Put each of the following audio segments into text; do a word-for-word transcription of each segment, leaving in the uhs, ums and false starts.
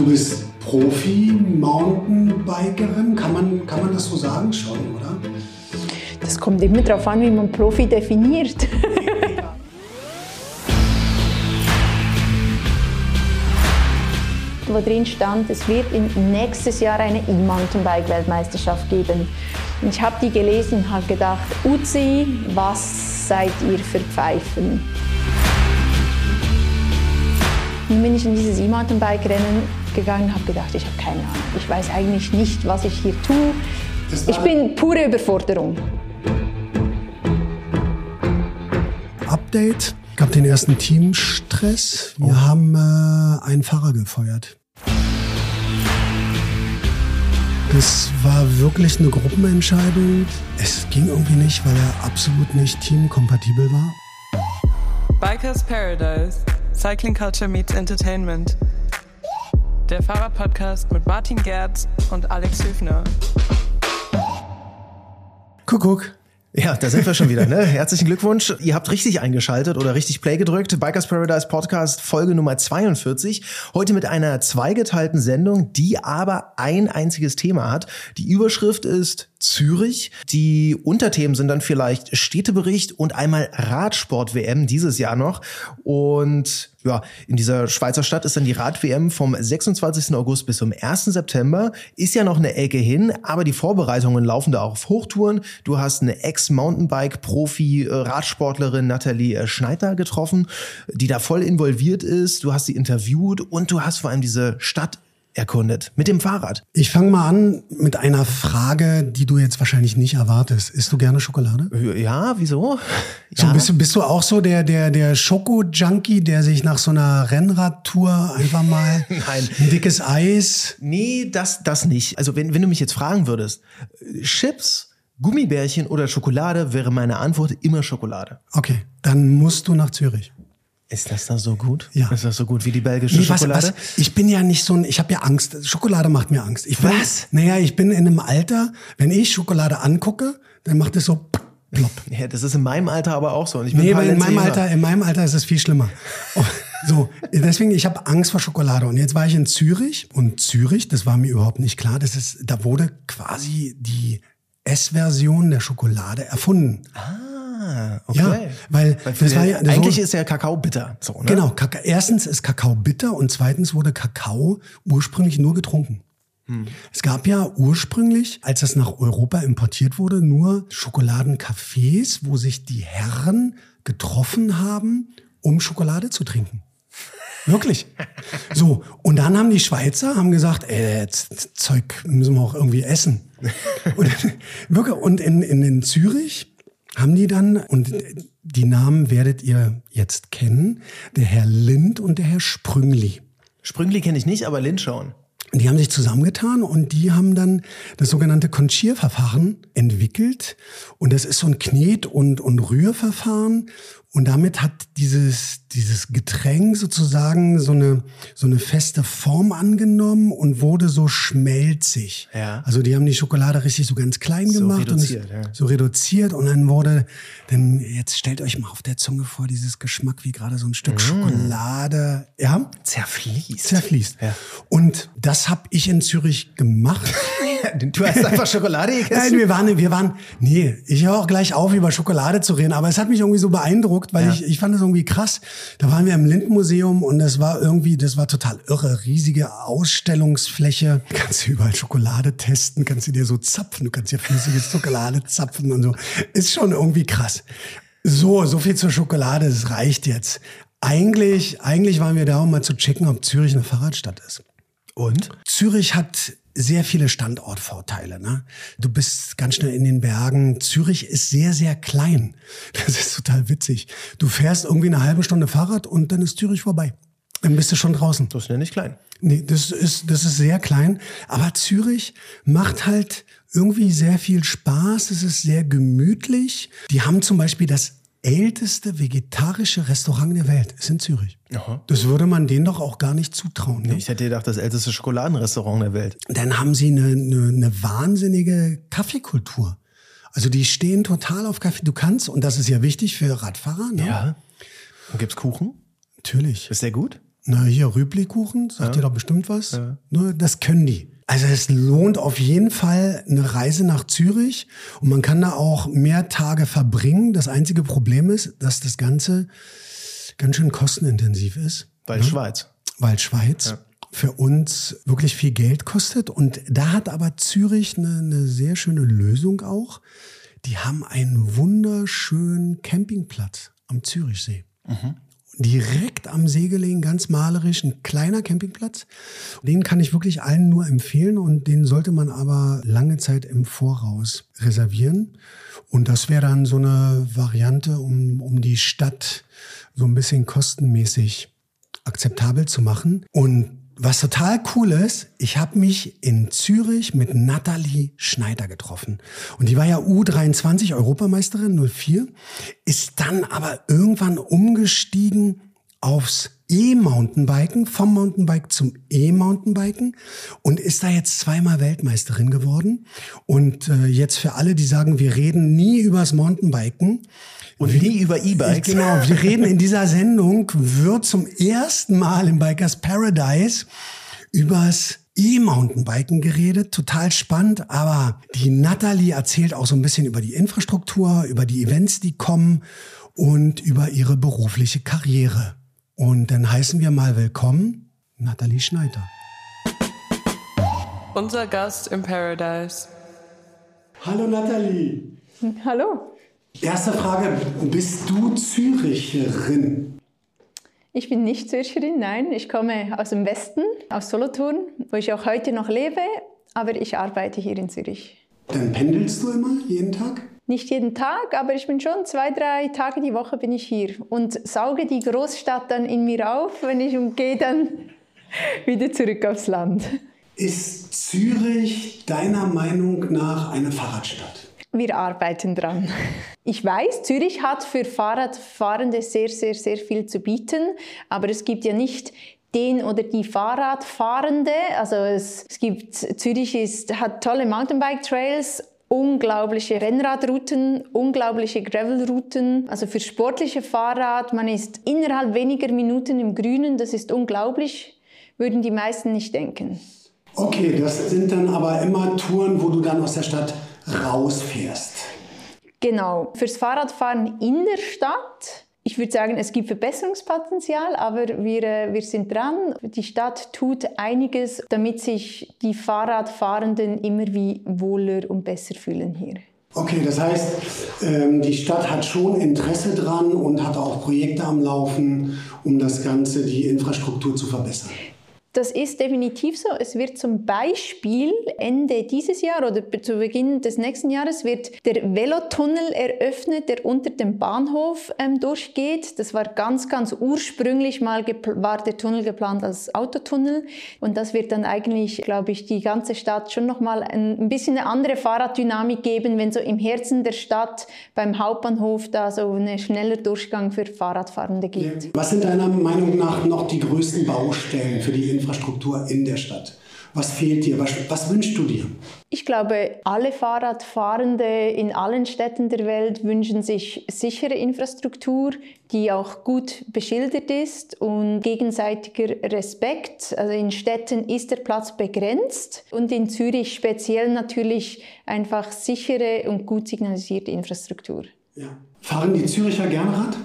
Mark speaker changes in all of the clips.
Speaker 1: Du bist Profi-Mountainbikerin, kann man, kann man das so sagen schon, oder?
Speaker 2: Das kommt immer darauf an, wie man Profi definiert. Wo drin stand, es wird im nächstes Jahr eine E-Mountainbike-Weltmeisterschaft geben. Und ich habe die gelesen und habe gedacht, Uzi, was seid ihr für Pfeifen? Dann bin ich in dieses E-Mountainbike-Rennen gegangen und habe gedacht, ich habe keine Ahnung. Ich weiß eigentlich nicht, was ich hier tue. Ich bin pure Überforderung.
Speaker 1: Update. Gab den ersten Teamstress. Wir oh. haben äh, einen Fahrer gefeuert. Das war wirklich eine Gruppenentscheidung. Es ging irgendwie nicht, weil er absolut nicht teamkompatibel war.
Speaker 3: Bikers Paradise. Cycling Culture meets Entertainment. Der Fahrerpodcast mit Martin Gerz und Alex Hüfner.
Speaker 1: Kuckuck.
Speaker 4: Ja, da sind wir schon wieder, ne? Herzlichen Glückwunsch. Ihr habt richtig eingeschaltet oder richtig Play gedrückt. Bikers Paradise Podcast, Folge Nummer zweiundvierzig. Heute mit einer zweigeteilten Sendung, die aber ein einziges Thema hat. Die Überschrift ist Zürich. Die Unterthemen sind dann vielleicht Städtebericht und einmal Radsport-W M dieses Jahr noch. Und ja, in dieser Schweizer Stadt ist dann die Rad-W M vom sechsundzwanzigsten August bis zum ersten September. Ist ja noch eine Ecke hin, aber die Vorbereitungen laufen da auch auf Hochtouren. Du hast eine Ex-Mountainbike-Profi-Radsportlerin Nathalie Schneider getroffen, die da voll involviert ist. Du hast sie interviewt und du hast vor allem diese Stadt erkundet mit dem Fahrrad.
Speaker 1: Ich fange mal an mit einer Frage, die du jetzt wahrscheinlich nicht erwartest. Isst du gerne Schokolade?
Speaker 4: Ja, wieso?
Speaker 1: So,
Speaker 4: ja.
Speaker 1: bist du, bist du auch so der, der, der Schoko-Junkie, der sich nach so einer Rennradtour einfach mal
Speaker 4: Nein.
Speaker 1: ein dickes Eis...
Speaker 4: Nee, das, das nicht. Also wenn, wenn du mich jetzt fragen würdest, Chips, Gummibärchen oder Schokolade, wäre meine Antwort immer Schokolade.
Speaker 1: Okay, dann musst du nach Zürich.
Speaker 4: Ist das da so gut?
Speaker 1: Ja.
Speaker 4: Ist das so gut wie die belgische
Speaker 1: nee, was,
Speaker 4: Schokolade?
Speaker 1: Was, ich bin ja nicht so ein, ich habe ja Angst. Schokolade macht mir Angst. Ich bin,
Speaker 4: was?
Speaker 1: Naja, ich bin in einem Alter, wenn ich Schokolade angucke, dann macht es so plopp.
Speaker 4: Ja, das ist in meinem Alter aber auch so. Und ich bin
Speaker 1: nee, aber in meinem Alter, in meinem Alter ist es viel schlimmer. So, deswegen, ich habe Angst vor Schokolade. Und jetzt war ich in Zürich und Zürich, das war mir überhaupt nicht klar, das ist, da wurde quasi die S-Version der Schokolade erfunden.
Speaker 4: Ah. Ah, okay.
Speaker 1: Ja, weil,
Speaker 4: weil
Speaker 1: das war ja, das
Speaker 4: eigentlich
Speaker 1: wurde,
Speaker 4: ist ja Kakao bitter. So, ne?
Speaker 1: Genau, Kaka, erstens ist Kakao bitter und zweitens wurde Kakao ursprünglich nur getrunken. Hm. Es gab ja ursprünglich, als das nach Europa importiert wurde, nur Schokoladencafés, wo sich die Herren getroffen haben, um Schokolade zu trinken. Wirklich. So, und dann haben die Schweizer haben gesagt, ey, das Zeug müssen wir auch irgendwie essen. Und, wirklich, und in, in, in Zürich haben die dann, und die Namen werdet ihr jetzt kennen, der Herr Lind und der Herr Sprüngli.
Speaker 4: Sprüngli kenne ich nicht, aber Lind schon.
Speaker 1: Die haben sich zusammengetan und die haben dann das sogenannte Conchir-Verfahren entwickelt. Und das ist so ein Knet- und, und Rührverfahren. Und damit hat dieses, dieses Getränk sozusagen so eine, so eine feste Form angenommen und wurde so schmelzig.
Speaker 4: Ja.
Speaker 1: Also die haben die Schokolade richtig so ganz klein
Speaker 4: so
Speaker 1: gemacht.
Speaker 4: Reduziert,
Speaker 1: und
Speaker 4: ja.
Speaker 1: So reduziert. Und dann wurde, dann, jetzt stellt euch mal auf der Zunge vor, dieses Geschmack wie gerade so ein Stück mm. Schokolade. Ja?
Speaker 4: Zerfließt.
Speaker 1: Zerfließt.
Speaker 4: Ja.
Speaker 1: Und das habe ich in Zürich gemacht.
Speaker 4: Du hast einfach Schokolade gegessen?
Speaker 1: Nein, wir waren, wir waren, nee, ich höre auch gleich auf, über Schokolade zu reden, aber es hat mich irgendwie so beeindruckt, weil ja. ich, ich fand das irgendwie krass. Da waren wir im Lindenmuseum und das war irgendwie, das war total irre, riesige Ausstellungsfläche. Du kannst überall Schokolade testen, kannst du dir so zapfen, du kannst dir flüssige Schokolade zapfen und so. Ist schon irgendwie krass. So, so viel zur Schokolade, das reicht jetzt. Eigentlich, eigentlich waren wir da, um mal zu checken, ob Zürich eine Fahrradstadt ist.
Speaker 4: Und?
Speaker 1: Zürich hat sehr viele Standortvorteile, ne? Du bist ganz schnell in den Bergen. Zürich ist sehr, sehr klein. Das ist total witzig. Du fährst irgendwie eine halbe Stunde Fahrrad und dann ist Zürich vorbei. Dann bist du schon draußen.
Speaker 4: Das ist ja nicht klein.
Speaker 1: Nee, das ist, das ist sehr klein. Aber Zürich macht halt irgendwie sehr viel Spaß. Es ist sehr gemütlich. Die haben zum Beispiel das älteste vegetarische Restaurant der Welt ist in Zürich.
Speaker 4: Aha.
Speaker 1: Das würde man denen doch auch gar nicht zutrauen. Ne?
Speaker 4: Ich hätte gedacht, das älteste Schokoladenrestaurant der Welt.
Speaker 1: Dann haben sie eine, eine, eine wahnsinnige Kaffeekultur. Also die stehen total auf Kaffee. Du kannst, und das ist ja wichtig für Radfahrer. Ne?
Speaker 4: Ja. Und gibt's Kuchen?
Speaker 1: Natürlich.
Speaker 4: Ist der gut?
Speaker 1: Na, hier Rüblikuchen, sagt
Speaker 4: Ja.
Speaker 1: dir doch bestimmt was.
Speaker 4: Ja.
Speaker 1: Ne, das können die. Also es lohnt auf jeden Fall eine Reise nach Zürich und man kann da auch mehr Tage verbringen. Das einzige Problem ist, dass das Ganze ganz schön kostenintensiv ist.
Speaker 4: Weil
Speaker 1: ne?
Speaker 4: Schweiz.
Speaker 1: Weil Schweiz
Speaker 4: Ja.
Speaker 1: für uns wirklich viel Geld kostet. Und da hat aber Zürich eine, eine sehr schöne Lösung auch. Die haben einen wunderschönen Campingplatz am Zürichsee. Mhm. Direkt am See gelegen, ganz malerisch, ein kleiner Campingplatz. Den kann ich wirklich allen nur empfehlen und den sollte man aber lange Zeit im Voraus reservieren. Und das wäre dann so eine Variante, um, um die Stadt so ein bisschen kostenmäßig akzeptabel zu machen. Und was total cool ist, ich habe mich in Zürich mit Nathalie Schneider getroffen. Und die war ja U dreiundzwanzig Europameisterin, null vier, ist dann aber irgendwann umgestiegen aufs E-Mountainbiken, vom Mountainbike zum E-Mountainbiken und ist da jetzt zweimal Weltmeisterin geworden. Und äh, jetzt für alle, die sagen, wir reden nie übers Mountainbiken,
Speaker 4: Und nie über E-Bikes.
Speaker 1: Genau, wir reden in dieser Sendung, wird zum ersten Mal im Bikers Paradise übers E-Mountainbiken geredet. Total spannend, aber die Nathalie erzählt auch so ein bisschen über die Infrastruktur, über die Events, die kommen und über ihre berufliche Karriere. Und dann heißen wir mal willkommen Nathalie Schneider.
Speaker 3: Unser Gast im Paradise.
Speaker 1: Hallo Nathalie.
Speaker 2: Hallo.
Speaker 1: Erste Frage, bist du Züricherin?
Speaker 2: Ich bin nicht Zürcherin, nein. Ich komme aus dem Westen, aus Solothurn, wo ich auch heute noch lebe, aber ich arbeite hier in Zürich.
Speaker 1: Dann pendelst du immer, jeden Tag?
Speaker 2: Nicht jeden Tag, aber ich bin schon zwei, drei Tage die Woche bin ich hier und sauge die Großstadt dann in mir auf, wenn ich und gehe dann wieder zurück aufs Land.
Speaker 1: Ist Zürich deiner Meinung nach eine Fahrradstadt?
Speaker 2: Wir arbeiten dran. Ich weiß, Zürich hat für Fahrradfahrende sehr, sehr, sehr viel zu bieten, aber es gibt ja nicht den oder die Fahrradfahrende. Also es, es gibt, Zürich ist, hat tolle Mountainbike-Trails, unglaubliche Rennradrouten, unglaubliche Gravelrouten. Also für sportliche Fahrrad, man ist innerhalb weniger Minuten im Grünen, das ist unglaublich, würden die meisten nicht denken.
Speaker 1: Okay, das sind dann aber immer Touren, wo du dann aus der Stadt rausfährst.
Speaker 2: Genau, fürs Fahrradfahren in der Stadt. Ich würde sagen, es gibt Verbesserungspotenzial, aber wir, wir sind dran. Die Stadt tut einiges, damit sich die Fahrradfahrenden immer wie wohler und besser fühlen hier.
Speaker 1: Okay, das heißt, ähm, die Stadt hat schon Interesse dran und hat auch Projekte am Laufen, um das Ganze, die Infrastruktur zu verbessern.
Speaker 2: Das ist definitiv so. Es wird zum Beispiel Ende dieses Jahr oder zu Beginn des nächsten Jahres wird der Velotunnel eröffnet, der unter dem Bahnhof ähm, durchgeht. Das war ganz, ganz ursprünglich mal war der Tunnel geplant als Autotunnel. Und das wird dann eigentlich, glaube ich, die ganze Stadt schon nochmal ein, ein bisschen eine andere Fahrraddynamik geben, wenn so im Herzen der Stadt beim Hauptbahnhof da so ein schneller Durchgang für Fahrradfahrende gibt.
Speaker 1: Was sind deiner Meinung nach noch die größten Baustellen für die Infrastruktur? Infrastruktur in der Stadt. Was fehlt dir? Was, was wünschst du dir?
Speaker 2: Ich glaube, alle Fahrradfahrende in allen Städten der Welt wünschen sich sichere Infrastruktur, die auch gut beschildert ist und gegenseitiger Respekt. Also in Städten ist der Platz begrenzt und in Zürich speziell natürlich einfach sichere und gut signalisierte Infrastruktur.
Speaker 1: Ja. Fahren die Züricher gern Rad?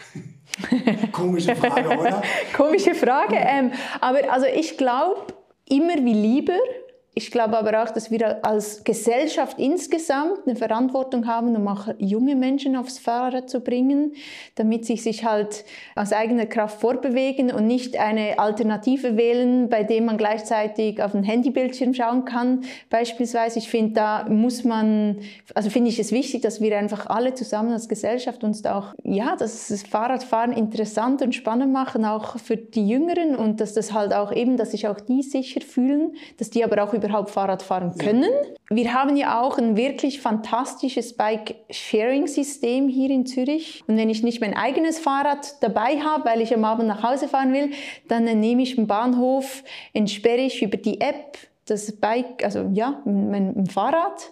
Speaker 1: Komische Frage, oder?
Speaker 2: Komische Frage. Ähm, aber also ich glaube, immer wie lieber. Ich glaube aber auch, dass wir als Gesellschaft insgesamt eine Verantwortung haben, um auch junge Menschen aufs Fahrrad zu bringen, damit sie sich halt aus eigener Kraft vorbewegen und nicht eine Alternative wählen, bei der man gleichzeitig auf den Handybildschirm schauen kann. Beispielsweise, ich finde, da muss man, also finde ich es wichtig, dass wir einfach alle zusammen als Gesellschaft uns da auch, ja, dass das Fahrradfahren interessant und spannend machen, auch für die Jüngeren und dass das halt auch eben, dass sich auch die sicher fühlen, dass die aber auch über überhaupt Fahrrad fahren können. Ja. Wir haben ja auch ein wirklich fantastisches Bike-Sharing-System hier in Zürich. Und wenn ich nicht mein eigenes Fahrrad dabei habe, weil ich am Abend nach Hause fahren will, dann nehme ich im Bahnhof, entsperre ich über die App das Bike, also ja, mein, mein Fahrrad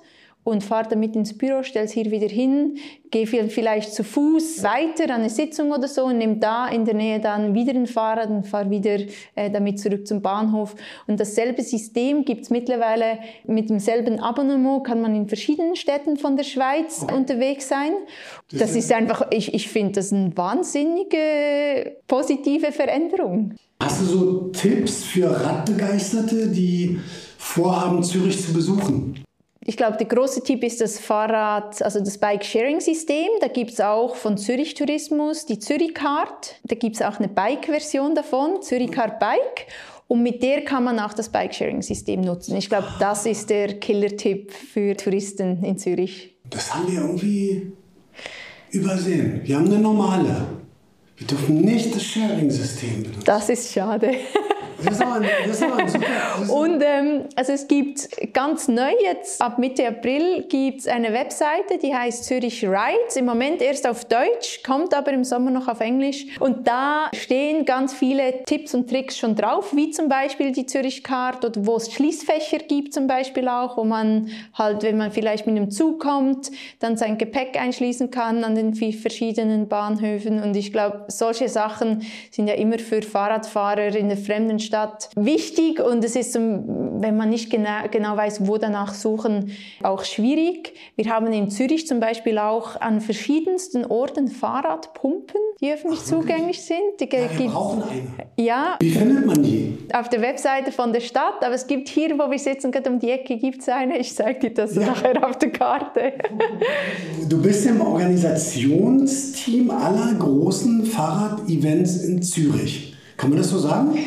Speaker 2: und fahre damit ins Büro, stelle es hier wieder hin, gehe vielleicht zu Fuß weiter an eine Sitzung oder so und nehme da in der Nähe dann wieder ein Fahrrad und fahre wieder äh, damit zurück zum Bahnhof. Und dasselbe System gibt es mittlerweile mit demselben Abonnement, kann man in verschiedenen Städten von der Schweiz okay. unterwegs sein. Das ist einfach, ich, ich finde das eine wahnsinnige positive Veränderung.
Speaker 1: Hast du so Tipps für Radbegeisterte, die vorhaben, Zürich zu besuchen?
Speaker 2: Ich glaube, der große Tipp ist das Fahrrad, also das Bike-Sharing-System. Da gibt es auch von Zürich Tourismus die Zürich-Card. Da gibt es auch eine Bike-Version davon, Zürich-Card Bike. Und mit der kann man auch das Bike-Sharing-System nutzen. Ich glaube, das ist der Killer-Tipp für Touristen in Zürich.
Speaker 1: Das haben wir irgendwie übersehen. Wir haben eine normale. Wir dürfen nicht das Sharing-System benutzen.
Speaker 2: Das ist schade.
Speaker 1: Das ist aber ein, das ist aber ein super...
Speaker 2: Und ähm, also es gibt ganz neu jetzt, ab Mitte April, gibt es eine Webseite, die heißt Zürich Rides. Im Moment erst auf Deutsch, kommt aber im Sommer noch auf Englisch. Und da stehen ganz viele Tipps und Tricks schon drauf, wie zum Beispiel die Zürich Card oder wo es Schließfächer gibt zum Beispiel auch, wo man halt, wenn man vielleicht mit einem Zug kommt, dann sein Gepäck einschließen kann an den verschiedenen Bahnhöfen. Und ich glaube, solche Sachen sind ja immer für Fahrradfahrer in der fremden Stadt wichtig und es ist, wenn man nicht genau, genau weiß, wo danach suchen, auch schwierig. Wir haben in Zürich zum Beispiel auch an verschiedensten Orten Fahrradpumpen, die öffentlich Ach, zugänglich sind. Die
Speaker 1: ja, wir brauchen eine.
Speaker 2: Ja.
Speaker 1: Wie findet man die?
Speaker 2: Auf der Webseite von der Stadt, aber es gibt hier, wo wir sitzen, gerade um die Ecke gibt es eine. Ich zeige dir das ja. nachher auf der Karte.
Speaker 1: Du bist im Organisationsteam aller großen Fahrrad-Events in Zürich. Kann man das so sagen?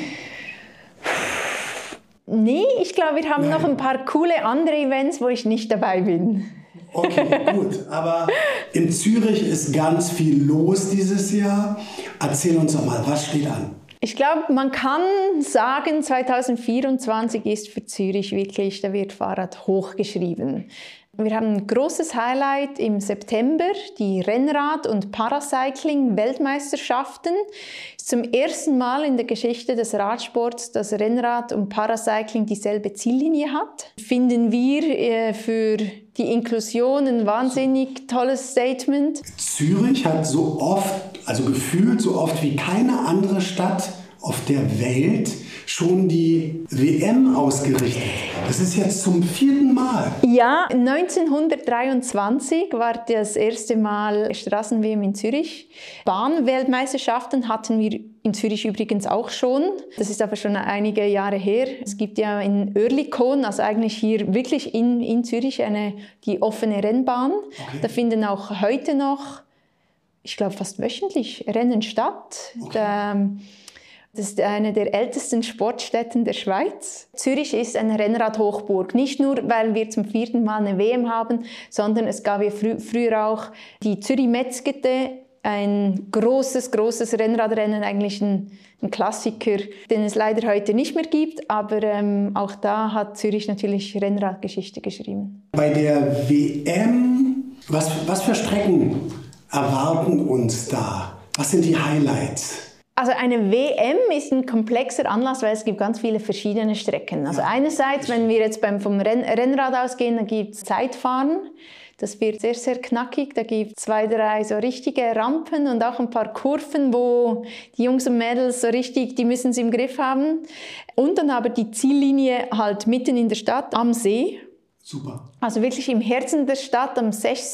Speaker 2: Nee, ich glaube, wir haben Nein. noch ein paar coole andere Events, wo ich nicht dabei bin.
Speaker 1: Okay, gut. Aber in Zürich ist ganz viel los dieses Jahr. Erzähl uns doch mal, was steht an?
Speaker 2: Ich glaube, man kann sagen, zwanzig vierundzwanzig ist für Zürich wirklich, da wird Fahrrad hochgeschrieben. Wir haben ein großes Highlight im September, die Rennrad- und Paracycling-Weltmeisterschaften. Zum ersten Mal in der Geschichte des Radsports, dass Rennrad und Paracycling dieselbe Ziellinie hat. Finden wir äh, für die Inklusion ein wahnsinnig tolles Statement.
Speaker 1: Zürich hat so oft, also gefühlt so oft wie keine andere Stadt auf der Welt schon die W M ausgerichtet. Das ist jetzt zum vierten Mal.
Speaker 2: Ja, neunzehnhundertdreiundzwanzig war das erste Mal Straßen-W M in Zürich. Bahnweltmeisterschaften hatten wir in Zürich übrigens auch schon. Das ist aber schon einige Jahre her. Es gibt ja in Oerlikon, also eigentlich hier wirklich in, in Zürich, eine, die offene Rennbahn. Okay. Da finden auch heute noch, ich glaube fast wöchentlich, Rennen statt. Okay. Da, Das ist eine der ältesten Sportstätten der Schweiz. Zürich ist eine Rennradhochburg. Nicht nur, weil wir zum vierten Mal eine W M haben, sondern es gab ja frü- früher auch die Zürich-Metzgete, ein großes, großes Rennradrennen, eigentlich ein, ein Klassiker, den es leider heute nicht mehr gibt. Aber ähm, auch da hat Zürich natürlich Rennradgeschichte geschrieben.
Speaker 1: Bei der W M, was, was für Strecken erwarten uns da? Was sind die Highlights?
Speaker 2: Also eine W M ist ein komplexer Anlass, weil es gibt ganz viele verschiedene Strecken. Also einerseits, wenn wir jetzt beim, vom Renn, Rennrad ausgehen, dann gibt es Zeitfahren. Das wird sehr, sehr knackig. Da gibt es zwei, drei so richtige Rampen und auch ein paar Kurven, wo die Jungs und Mädels so richtig, die müssen es im Griff haben. Und dann aber die Ziellinie halt mitten in der Stadt, am See.
Speaker 1: Super.
Speaker 2: Also wirklich im Herzen der Stadt, am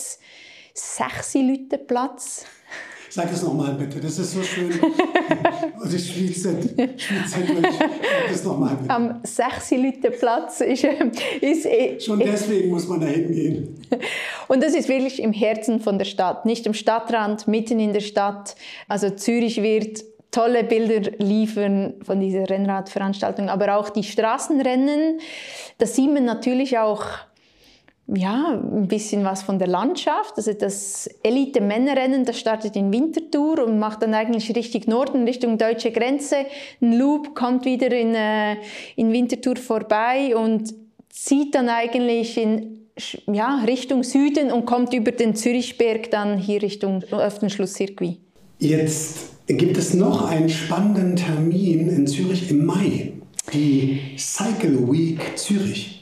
Speaker 2: Sechsi-Lütte-Platz.
Speaker 1: Sag das nochmal bitte, das ist so schön. Und ich schwitze durch. Sag das nochmal bitte.
Speaker 2: Am Sechsi-Lütte-Platz ist, ist eh,
Speaker 1: schon deswegen muss man da hingehen.
Speaker 2: Und das ist wirklich im Herzen von der Stadt, nicht am Stadtrand, mitten in der Stadt. Also Zürich wird tolle Bilder liefern von dieser Rennradveranstaltung, aber auch die Straßenrennen. Da sieht man natürlich auch ja, ein bisschen was von der Landschaft. Also das Elite-Männerrennen, das startet in Winterthur und macht dann eigentlich Richtung Norden, Richtung deutsche Grenze. Ein Loop kommt wieder in, äh, in Winterthur vorbei und zieht dann eigentlich in ja, Richtung Süden und kommt über den Zürichberg dann hier Richtung Öffnungsschluss-Circuit.
Speaker 1: Jetzt gibt es noch einen spannenden Termin in Zürich im Mai, die Cycle Week Zürich.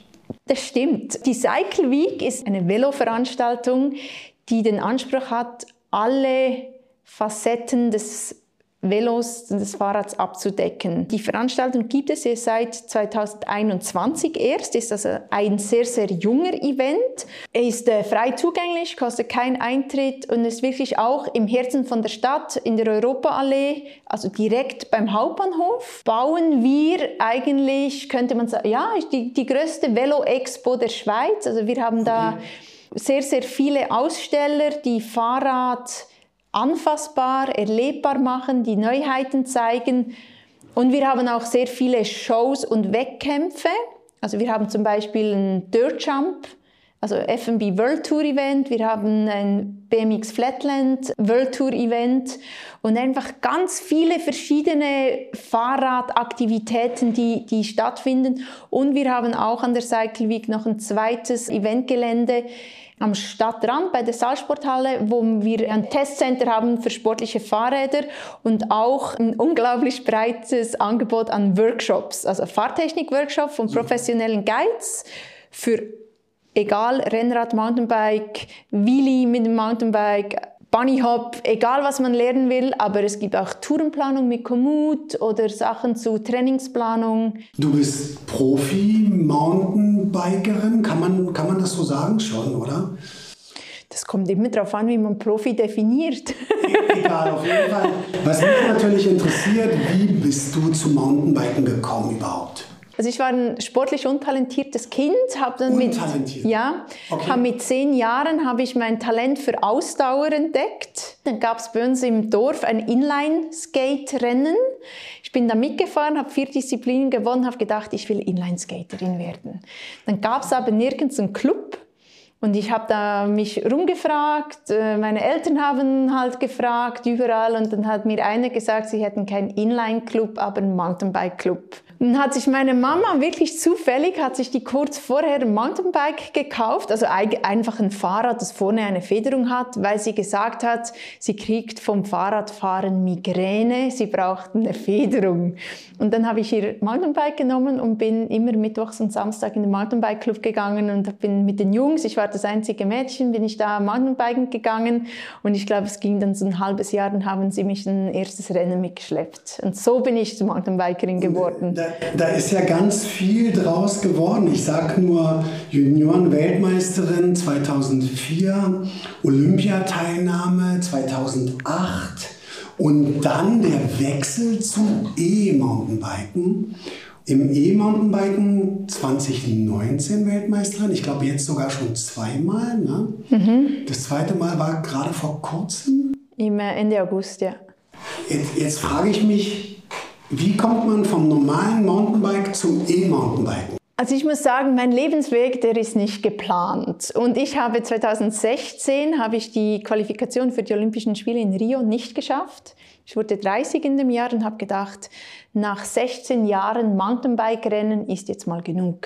Speaker 2: Das stimmt. Die Cycle Week ist eine Veloveranstaltung, die den Anspruch hat, alle Facetten des Velos und des Fahrrads abzudecken. Die Veranstaltung gibt es ja seit zweitausendeinundzwanzig erst, ist also ein sehr, sehr junger Event. Er ist äh, frei zugänglich, kostet keinen Eintritt und ist wirklich auch im Herzen von der Stadt, in der Europaallee, also direkt beim Hauptbahnhof, bauen wir eigentlich, könnte man sagen, ja, die, die größte Velo-Expo der Schweiz. Also wir haben da sehr, sehr viele Aussteller, die Fahrrad anfassbar, erlebbar machen, die Neuheiten zeigen. Und wir haben auch sehr viele Shows und Wettkämpfe. Also wir haben zum Beispiel einen Dirt Jump, also F M B World Tour Event. Wir haben ein B M X Flatland World Tour Event und einfach ganz viele verschiedene Fahrradaktivitäten, die, die stattfinden. Und wir haben auch an der Cycle Week noch ein zweites Eventgelände am Stadtrand bei der Saalsporthalle, wo wir ein Testcenter haben für sportliche Fahrräder und auch ein unglaublich breites Angebot an Workshops, also Fahrtechnik-Workshop von professionellen Guides für egal Rennrad, Mountainbike, Wheelie mit dem Mountainbike, Bunny Hop, egal was man lernen will, aber es gibt auch Tourenplanung mit Komoot oder Sachen zu Trainingsplanung.
Speaker 1: Du bist Profi-Mountainbikerin, kann man, kann man das so sagen schon, oder?
Speaker 2: Das kommt immer darauf an, wie man Profi definiert.
Speaker 1: Egal, auf jeden Fall. Was mich natürlich interessiert, wie bist du zum Mountainbiken gekommen überhaupt?
Speaker 2: Also ich war ein sportlich untalentiertes Kind, habe dann mit ja, okay. hab mit zehn Jahren habe ich mein Talent für Ausdauer entdeckt. Dann gab es bei uns im Dorf ein Inline-Skate-Rennen. Ich bin da mitgefahren, habe vier Disziplinen gewonnen, habe gedacht, ich will Inline-Skaterin werden. Dann gab es aber nirgends einen Club. Und ich habe da mich rumgefragt, meine Eltern haben halt gefragt, überall. Und dann hat mir einer gesagt, sie hätten keinen Inline-Club, aber einen Mountainbike-Club. Und dann hat sich meine Mama wirklich zufällig, hat sich die kurz vorher ein Mountainbike gekauft, also einfach ein Fahrrad, das vorne eine Federung hat, weil sie gesagt hat, sie kriegt vom Fahrradfahren Migräne, sie braucht eine Federung. Und dann habe ich ihr Mountainbike genommen und bin immer mittwochs und Samstag in den Mountainbike-Club gegangen und bin mit den Jungs, ich war das einzige Mädchen, bin ich da Mountainbiken gegangen und ich glaube, es ging dann so ein halbes Jahr, dann haben sie mich ein erstes Rennen mitgeschleppt. Und so bin ich zur Mountainbikerin geworden.
Speaker 1: Da, da ist ja ganz viel draus geworden. Ich sage nur Junioren-Weltmeisterin zweitausendvier, Olympiateilnahme zweitausendacht und dann der Wechsel zum E-Mountainbiken. Im E-Mountainbiken zwanzig neunzehn Weltmeisterin, ich glaube jetzt sogar schon zweimal. Ne? Mhm. Das zweite Mal war gerade vor kurzem.
Speaker 2: Im Ende August, ja.
Speaker 1: Jetzt, jetzt frage ich mich, wie kommt man vom normalen Mountainbike zum E-Mountainbiken?
Speaker 2: Also ich muss sagen, mein Lebensweg, der ist nicht geplant. Und ich habe zweitausendsechzehn habe ich die Qualifikation für die Olympischen Spiele in Rio nicht geschafft. Ich wurde dreißig in dem Jahr und habe gedacht, nach sechzehn Jahren Mountainbike-Rennen ist jetzt mal genug.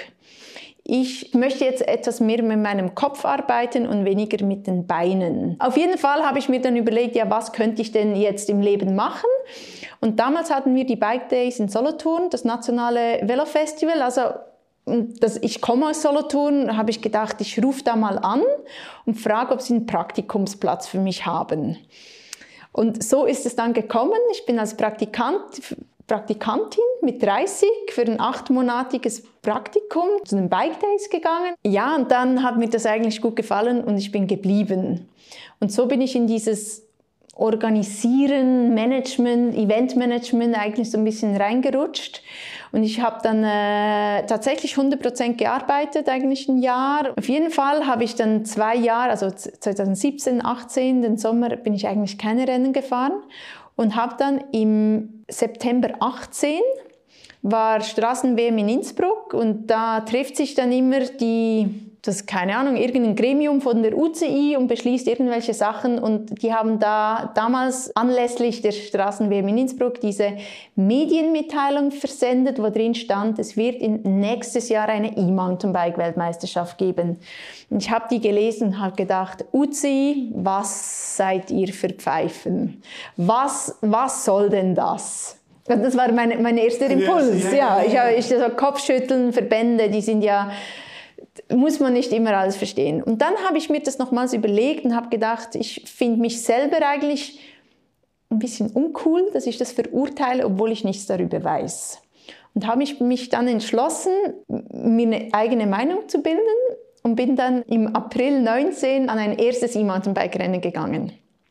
Speaker 2: Ich möchte jetzt etwas mehr mit meinem Kopf arbeiten und weniger mit den Beinen. Auf jeden Fall habe ich mir dann überlegt, ja, was könnte ich denn jetzt im Leben machen? Und damals hatten wir die Bike Days in Solothurn, das nationale Velofestival. Also das, ich komme aus Solothurn, habe ich gedacht, ich rufe da mal an und frage, ob sie einen Praktikumsplatz für mich haben. Und so ist es dann gekommen. Ich bin als Praktikant, Praktikantin mit dreißig für ein achtmonatiges Praktikum zu den Bike Days gegangen. Ja, und dann hat mir das eigentlich gut gefallen und ich bin geblieben. Und so bin ich in dieses Organisieren, Management, Eventmanagement eigentlich so ein bisschen reingerutscht. Und ich habe dann äh, tatsächlich hundert Prozent gearbeitet, eigentlich ein Jahr. Auf jeden Fall habe ich dann zwei Jahre, also zweitausendsiebzehn, achtzehn, den Sommer, bin ich eigentlich keine Rennen gefahren. Und habe dann im September achtzehn war Straßen-W M in Innsbruck und da trifft sich dann immer die, das ist keine Ahnung, irgendein Gremium von der U C I und beschließt irgendwelche Sachen und die haben da damals anlässlich der Straßen-W M in Innsbruck diese Medienmitteilung versendet, wo drin stand, es wird in nächstes Jahr eine E-Mountainbike-Weltmeisterschaft geben. Und ich habe die gelesen und habe gedacht, U C I, was seid ihr für Pfeifen? Was, was soll denn das? Das war mein, mein erster Impuls. Ja, ich, ich, so Kopfschütteln, Verbände, die sind ja muss man nicht immer alles verstehen. Und dann habe ich mir das nochmals überlegt und habe gedacht, ich finde mich selber eigentlich ein bisschen uncool, dass ich das verurteile, obwohl ich nichts darüber weiß. Und habe mich, mich dann entschlossen, mir eine eigene Meinung zu bilden und bin dann im April neunzehn an ein erstes E-Mountainbike-Rennen gegangen.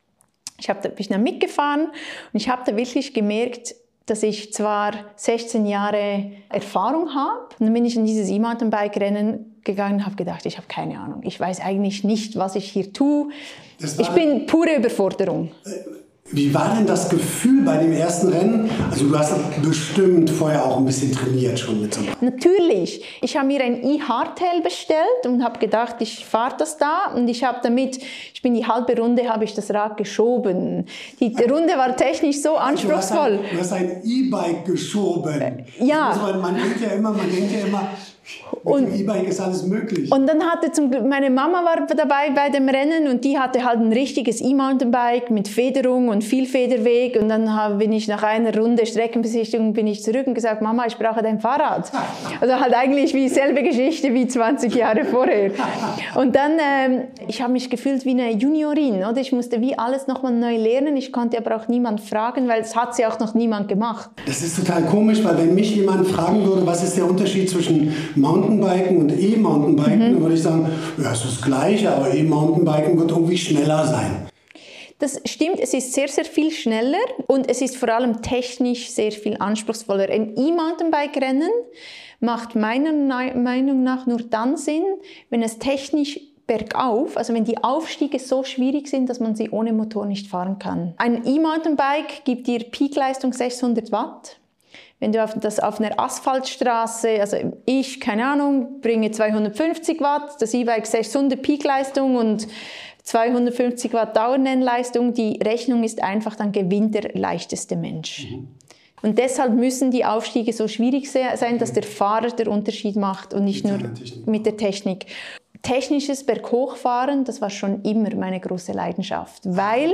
Speaker 2: Ich habe da, bin dann mitgefahren und ich habe da wirklich gemerkt, dass ich zwar sechzehn Jahre Erfahrung habe. Und dann bin ich in dieses E-Mountainbike-Rennen gegangen und habe gedacht, ich habe keine Ahnung. Ich weiß eigentlich nicht, was ich hier tue. Ich bin pure Überforderung.
Speaker 1: Wie war denn das Gefühl bei dem ersten Rennen? Also du hast bestimmt vorher auch ein bisschen trainiert schon mit so einem.
Speaker 2: Natürlich. Ich habe mir ein e-Hardtail bestellt und habe gedacht, ich fahre das da. Und ich habe damit, ich bin die halbe Runde, habe ich das Rad geschoben. Die, die Runde war technisch so anspruchsvoll.
Speaker 1: Du hast ein, ein E-Bike geschoben. Äh,
Speaker 2: ja.
Speaker 1: Man, man denkt ja immer, man denkt ja immer, mit dem E-Bike ist alles möglich.
Speaker 2: Und dann hatte zum Glück, meine Mama war dabei bei dem Rennen und die hatte halt ein richtiges E-Mountainbike mit Federung und viel Federweg. Und dann bin ich nach einer Runde Streckenbesichtigung bin ich zurück und gesagt, Mama, ich brauche dein Fahrrad. Also halt eigentlich wie dieselbe Geschichte wie zwanzig Jahre vorher. Und dann, ähm, ich habe mich gefühlt wie eine Juniorin, oder? Ich musste wie alles nochmal neu lernen. Ich konnte aber auch niemand fragen, weil es hat sie auch noch niemand gemacht.
Speaker 1: Das ist total komisch, weil wenn mich jemand fragen würde, was ist der Unterschied zwischen Mountainbiken und E-Mountainbiken, mhm. dann würde ich sagen, ja, es ist das Gleiche, aber E-Mountainbiken wird irgendwie schneller sein.
Speaker 2: Das stimmt, es ist sehr, sehr viel schneller und es ist vor allem technisch sehr viel anspruchsvoller. Ein E-Mountainbike-Rennen macht meiner Meinung nach nur dann Sinn, wenn es technisch bergauf, also wenn die Aufstiege so schwierig sind, dass man sie ohne Motor nicht fahren kann. Ein E-Mountainbike gibt dir Peakleistung sechshundert Watt. Wenn du auf, das auf einer Asphaltstraße, also ich, keine Ahnung, bringe zweihundertfünfzig Watt, das E-Bike sechshundert Peakleistung und zweihundertfünfzig Watt Dauernennleistung, die Rechnung ist einfach, dann gewinnt der leichteste Mensch. Mhm. Und deshalb müssen die Aufstiege so schwierig sein, dass der Fahrer den Unterschied macht und nicht nur mit der Technik. Technisches Berghochfahren, das war schon immer meine große Leidenschaft, weil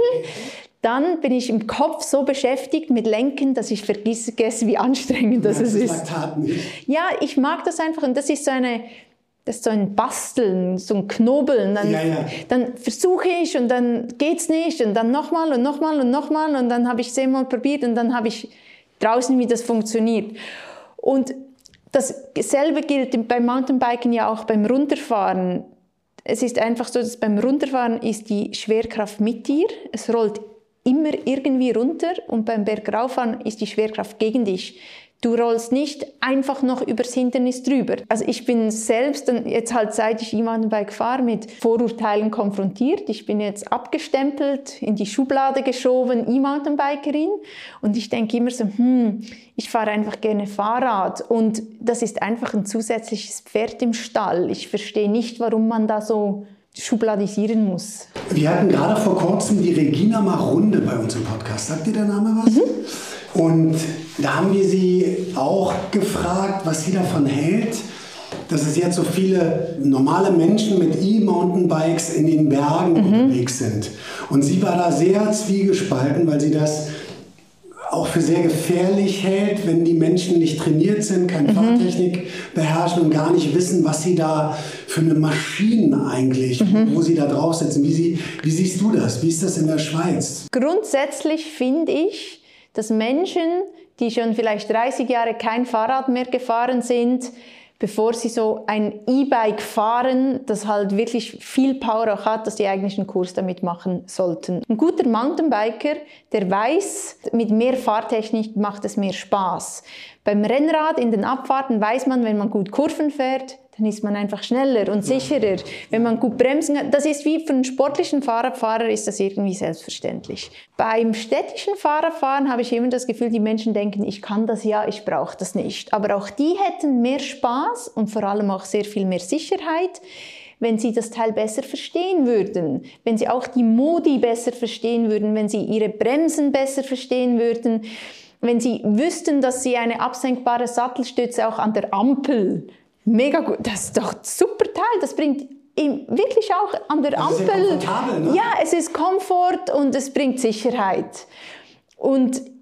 Speaker 2: dann bin ich im Kopf so beschäftigt mit Lenken, dass ich vergesse, wie anstrengend das es ist. Ja, ich mag das einfach und das ist so eine, das ist so ein Basteln, so ein Knobeln. Dann, ja, ja. dann versuche ich und dann geht's nicht und dann nochmal und nochmal und nochmal und dann habe ich zehnmal probiert und dann habe ich draußen, wie das funktioniert. Und dasselbe gilt beim Mountainbiken ja auch beim Runterfahren. Es ist einfach so, dass beim Runterfahren ist die Schwerkraft mit dir. Es rollt immer irgendwie runter und beim Bergauffahren ist die Schwerkraft gegen dich. Du rollst nicht einfach noch übers Hindernis drüber. Also ich bin selbst, jetzt halt seit ich E-Mountainbike fahre, mit Vorurteilen konfrontiert. Ich bin jetzt abgestempelt, in die Schublade geschoben, E-Mountainbikerin. Und ich denke immer so, hm, ich fahre einfach gerne Fahrrad. Und das ist einfach ein zusätzliches Pferd im Stall. Ich verstehe nicht, warum man da so schubladisieren muss.
Speaker 1: Wir hatten gerade vor kurzem die Regina Marunde bei uns im Podcast. Sagt dir der Name was? Mhm. Und da haben wir sie auch gefragt, was sie davon hält, dass es jetzt so viele normale Menschen mit E-Mountainbikes in den Bergen mhm. unterwegs sind. Und sie war da sehr zwiegespalten, weil sie das auch für sehr gefährlich hält, wenn die Menschen nicht trainiert sind, keine mhm. Fahrtechnik beherrschen und gar nicht wissen, was sie da für eine Maschinen eigentlich, mhm. wo sie da drauf sitzen. Wie, sie, wie siehst du das? Wie ist das in der Schweiz?
Speaker 2: Grundsätzlich finde ich, dass Menschen, die schon vielleicht dreißig Jahre kein Fahrrad mehr gefahren sind, bevor sie so ein E-Bike fahren, das halt wirklich viel Power auch hat, dass die eigentlich einen Kurs damit machen sollten. Ein guter Mountainbiker, der weiß, mit mehr Fahrtechnik macht es mehr Spaß. Beim Rennrad in den Abfahrten weiß man, wenn man gut Kurven fährt, dann ist man einfach schneller und sicherer. Wenn man gut bremsen kann, das ist wie für einen sportlichen Fahrradfahrer ist das irgendwie selbstverständlich. Beim städtischen Fahrradfahren habe ich immer das Gefühl, die Menschen denken, ich kann das ja, ich brauche das nicht. Aber auch die hätten mehr Spaß und vor allem auch sehr viel mehr Sicherheit, wenn sie das Teil besser verstehen würden, wenn sie auch die Modi besser verstehen würden, wenn sie ihre Bremsen besser verstehen würden, wenn sie wüssten, dass sie eine absenkbare Sattelstütze auch an der Ampel, mega gut, das ist doch ein super Teil, das bringt wirklich auch an der Ampel, das ist ja komfortabel, ne? Ja, es ist Komfort und es bringt Sicherheit. Und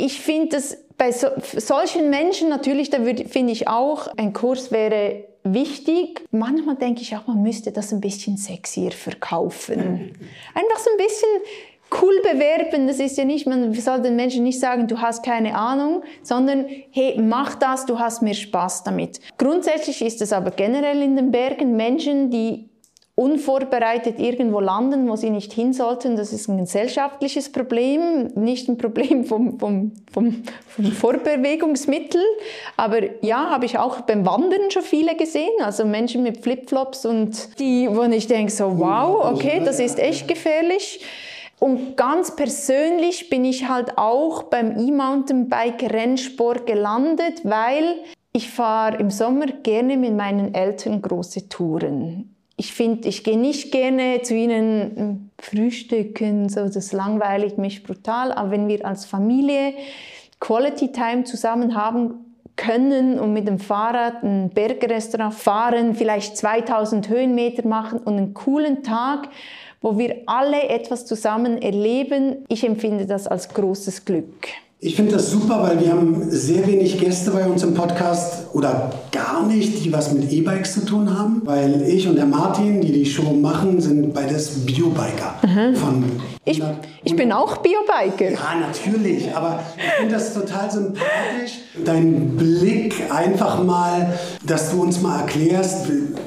Speaker 2: ich finde, dass bei so, solchen Menschen natürlich, da finde ich auch, ein Kurs wäre wichtig. Manchmal denke ich auch, man müsste das ein bisschen sexier verkaufen. Einfach so ein bisschen cool bewerben. Das ist ja nicht, man soll den Menschen nicht sagen, du hast keine Ahnung, sondern hey, mach das, du hast mehr Spaß damit. Grundsätzlich ist es aber generell in den Bergen Menschen, die unvorbereitet irgendwo landen, wo sie nicht hin sollten. Das ist ein gesellschaftliches Problem, nicht ein Problem vom, vom, vom, vom Vorbewegungsmittel. Aber ja, habe ich auch beim Wandern schon viele gesehen. Also Menschen mit Flipflops und die, wo ich denke so, wow, okay, das ist echt gefährlich. Und ganz persönlich bin ich halt auch beim E-Mountainbike-Rennsport gelandet, weil ich fahre im Sommer gerne mit meinen Eltern große Touren. Ich finde, ich gehe nicht gerne zu ihnen frühstücken, so, das langweiligt mich brutal. Aber wenn wir als Familie Quality Time zusammen haben können und mit dem Fahrrad ein Bergrestaurant fahren, vielleicht zweitausend Höhenmeter machen und einen coolen Tag, wo wir alle etwas zusammen erleben, ich empfinde das als großes Glück.
Speaker 1: Ich finde das super, weil wir haben sehr wenig Gäste bei uns im Podcast oder gar nicht, die was mit E-Bikes zu tun haben. Weil ich und der Martin, die die Show machen, sind beides Biobiker. Mhm. Von
Speaker 2: ich, ich bin auch Biobiker.
Speaker 1: Ja, natürlich. Aber ich finde das total sympathisch. Dein Blick einfach mal, dass du uns mal erklärst,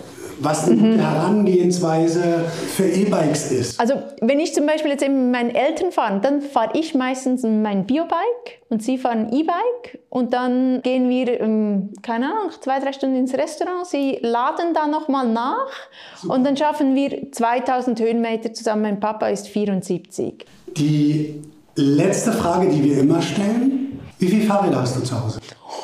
Speaker 1: was eine mhm. Herangehensweise für E-Bikes ist.
Speaker 2: Also wenn ich zum Beispiel jetzt eben mit meinen Eltern fahre, dann fahre ich meistens mein Biobike und sie fahren ein E-Bike und dann gehen wir, ähm, keine Ahnung, zwei, drei Stunden ins Restaurant, sie laden da nochmal nach. Super. Und dann schaffen wir zweitausend Höhenmeter zusammen. Mein Papa ist vierundsiebzig.
Speaker 1: Die letzte Frage, die wir immer stellen, wie viele Fahrräder hast du zu Hause?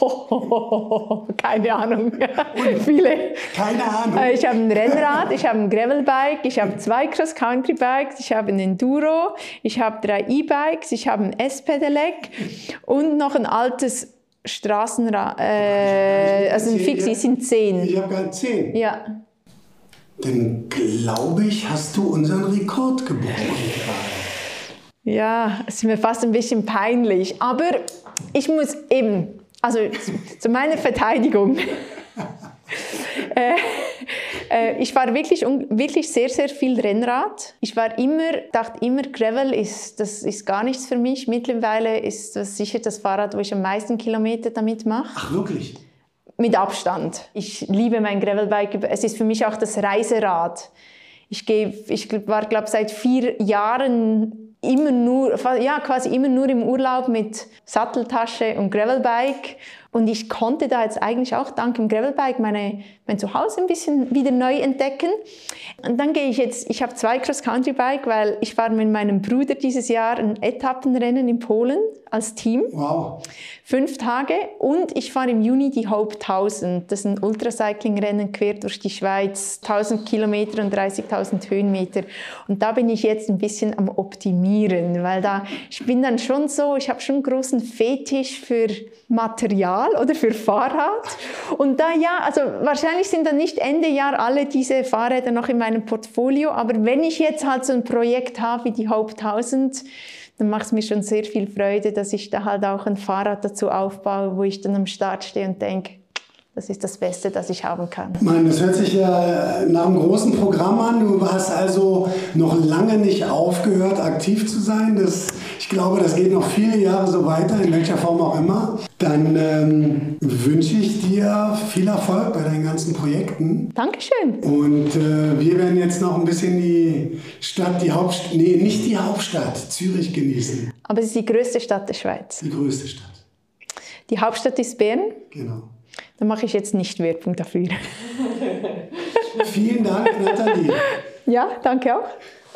Speaker 2: Oh, keine Ahnung. Viele.
Speaker 1: Keine Ahnung.
Speaker 2: Ich habe ein Rennrad, ich habe ein Gravelbike, ich habe zwei Cross-Country-Bikes, ich habe ein Enduro, ich habe drei E-Bikes, ich habe ein S-Pedelec und noch ein altes Straßenrad. Äh, also ein Fixie, sind zehn.
Speaker 1: Ich habe gerade zehn.
Speaker 2: Ja.
Speaker 1: Dann glaube ich, hast du unseren Rekord gebrochen.
Speaker 2: Ja, es ist mir fast ein bisschen peinlich. Aber ich muss eben, also zu meiner Verteidigung, äh, äh, ich fahre wirklich, wirklich sehr, sehr viel Rennrad. Ich war immer, dachte immer, Gravel ist, das ist gar nichts für mich. Mittlerweile ist das sicher das Fahrrad, wo ich am meisten Kilometer damit mache.
Speaker 1: Ach, wirklich?
Speaker 2: Mit Abstand. Ich liebe mein Gravelbike. Es ist für mich auch das Reiserad. Ich, gehe, ich war, glaube ich, seit vier Jahren immer nur, ja, quasi immer nur im Urlaub mit Satteltasche und Gravelbike. Und ich konnte da jetzt eigentlich auch dank dem Gravelbike meine, mein Zuhause ein bisschen wieder neu entdecken. Und dann gehe ich jetzt, ich habe zwei Cross-Country-Bike, weil ich fahre mit meinem Bruder dieses Jahr ein Etappenrennen in Polen als Team.
Speaker 1: Wow.
Speaker 2: Fünf Tage. Und ich fahre im Juni die Hope tausend. Das ist ein Ultracycling-Rennen quer durch die Schweiz. tausend Kilometer und dreißigtausend Höhenmeter. Und da bin ich jetzt ein bisschen am Optimieren, weil da, ich bin dann schon so, ich habe schon einen großen Fetisch für Material oder für Fahrrad. Und da ja, also wahrscheinlich sind dann nicht Ende Jahr alle diese Fahrräder noch in meinem Portfolio, aber wenn ich jetzt halt so ein Projekt habe wie die Hope tausend, dann macht es mir schon sehr viel Freude, dass ich da halt auch ein Fahrrad dazu aufbaue, wo ich dann am Start stehe und denke, das ist das Beste, das ich haben kann.
Speaker 1: Mann, das hört sich ja nach einem großen Programm an. Du hast also noch lange nicht aufgehört, aktiv zu sein. Das, ich glaube, das geht noch viele Jahre so weiter, in welcher Form auch immer. Dann ähm, wünsche ich dir viel Erfolg bei deinen ganzen Projekten.
Speaker 2: Dankeschön.
Speaker 1: Und äh, wir werden jetzt noch ein bisschen die Stadt, die Hauptstadt, nee, nicht die Hauptstadt, Zürich genießen.
Speaker 2: Aber es ist die größte Stadt der Schweiz.
Speaker 1: Die größte Stadt.
Speaker 2: Die Hauptstadt ist Bern.
Speaker 1: Genau.
Speaker 2: Dann mache ich jetzt nicht Werbung dafür.
Speaker 1: Vielen Dank, Nathalie.
Speaker 2: Ja, danke auch.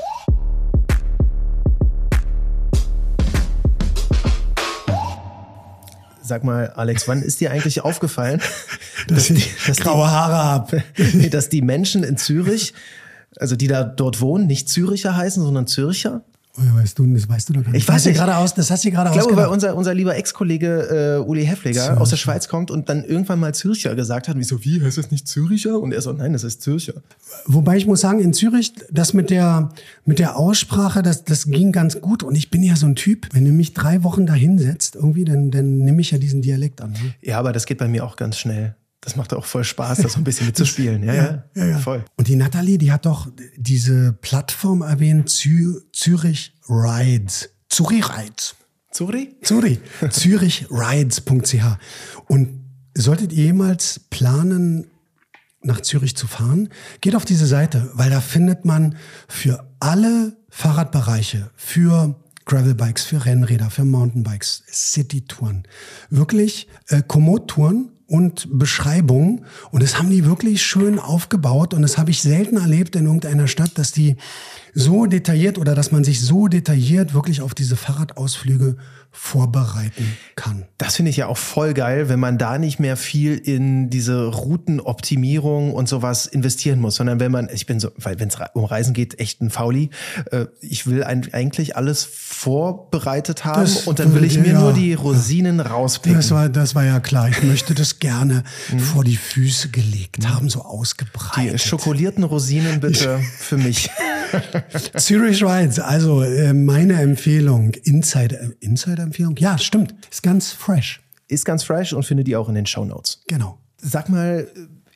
Speaker 4: Sag mal, Alex, wann ist dir eigentlich aufgefallen,
Speaker 1: dass, dass, ich dass graue Haare habe?
Speaker 4: Dass die Menschen in Zürich, also die da dort wohnen, nicht Züricher heißen, sondern Zürcher?
Speaker 1: Oh, weißt du, das weißt du doch gar nicht.
Speaker 4: Ich weiß
Speaker 1: das
Speaker 4: nicht.
Speaker 1: Gerade aus, das hast du gerade
Speaker 4: Ich glaube,
Speaker 1: ausgedacht.
Speaker 4: weil unser, unser lieber Ex-Kollege äh, Uli Heffleger
Speaker 1: Zürcher.
Speaker 4: aus der Schweiz kommt und dann irgendwann mal Zürcher gesagt hat. Und ich so, wie, heißt das nicht Züricher? Und er so, nein, das ist Zürcher.
Speaker 1: Wobei ich muss sagen, in Zürich, das mit der, mit der Aussprache, das, das ging ganz gut. Und ich bin ja so ein Typ, wenn du mich drei Wochen da hinsetzt, irgendwie, dann, dann nehme ich ja diesen Dialekt an. Ne?
Speaker 4: Ja, aber das geht bei mir auch ganz schnell. Das macht auch voll Spaß, das so ein bisschen mitzuspielen. Ja, ja,
Speaker 1: ja, ja.
Speaker 4: voll.
Speaker 1: Und die Nathalie, die hat doch diese Plattform erwähnt, Zü Zürich Rides. Zürich Rides.
Speaker 4: Zuri?
Speaker 1: Zürich. Zürich Rides punkt c h. Und solltet ihr jemals planen, nach Zürich zu fahren, geht auf diese Seite, weil da findet man für alle Fahrradbereiche, für Gravelbikes, für Rennräder, für Mountainbikes, City-Touren, wirklich äh, Komoot-Touren und Beschreibungen. Und das haben die wirklich schön aufgebaut. Und das habe ich selten erlebt in irgendeiner Stadt, dass die so detailliert oder dass man sich so detailliert wirklich auf diese Fahrradausflüge vorbereiten kann.
Speaker 4: Das finde ich ja auch voll geil, wenn man da nicht mehr viel in diese Routenoptimierung und sowas investieren muss, sondern wenn man, ich bin so, weil wenn es um Reisen geht, echt ein Fauli. Äh, ich will ein, eigentlich alles vorbereitet haben
Speaker 1: Das
Speaker 4: und dann will ich mir
Speaker 1: ja,
Speaker 4: nur die Rosinen
Speaker 1: ja.
Speaker 4: rauspicken.
Speaker 1: Das war, das war ja klar. Ich möchte das gerne vor die Füße gelegt haben, so ausgebreitet.
Speaker 4: Die schokolierten Rosinen bitte für mich.
Speaker 1: Zürich Rides, also äh, meine Empfehlung, Insider, äh, Insider-Empfehlung? Ja, stimmt, ist ganz fresh.
Speaker 4: Ist ganz fresh und findet ihr auch in den Shownotes.
Speaker 1: Genau.
Speaker 4: Sag mal,